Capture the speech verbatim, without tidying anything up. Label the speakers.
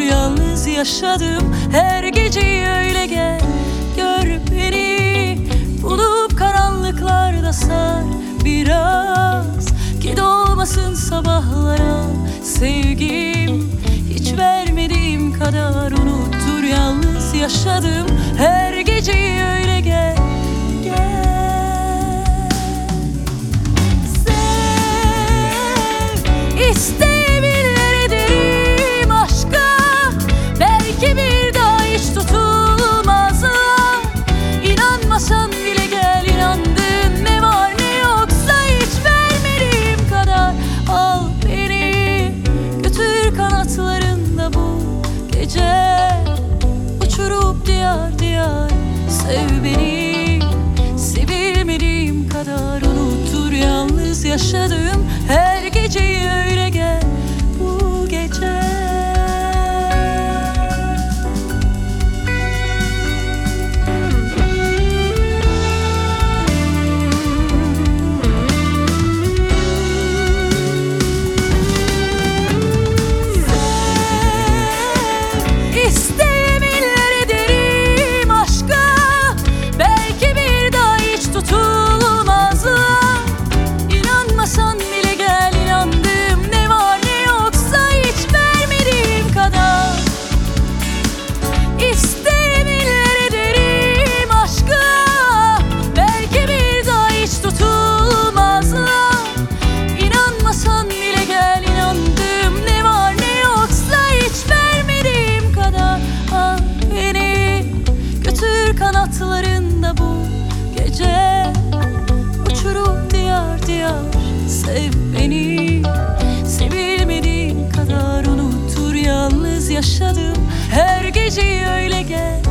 Speaker 1: yalnız yaşadım. Her geceyi öyle gel, gör beni. Bulup karanlıklarda sar biraz, ki dolmasın sabahlara sevgim. Hiç vermediğim kadar unuttur yalnız yaşadım. Her geceyi öyle gel, gel. Sev, isteyebilir ederim aşka. Belki bir daha hiç tutulmazlar. İnanmasan bile gel, inandığın ne var ne yoksa hiç vermediğim kadar. Al beni, götür kanatlarında bu gece. Uçurup diyar diyar sev beni. Sevilmediğim kadar unuttur yalnız yaşadığım. Her geceyi öyle gel bu gece. İsteyebilir ederim aşka. Belki bir daha hiç tutulmazlar. İnanmasan bile gel, inandığım ne var ne yoksa hiç vermediğim kadar. İsteyebilir ederim aşka. Belki bir daha hiç tutulmazlar. İnanmasan bile gel, inandığım ne var ne yoksa hiç vermediğim kadar. Al beni, götür kanatlarında bu gece. Uçurup diyar diyar sev beni. Sevilmediğim kadar unuttur yalnız yaşadım. Her geceyi öyle gel,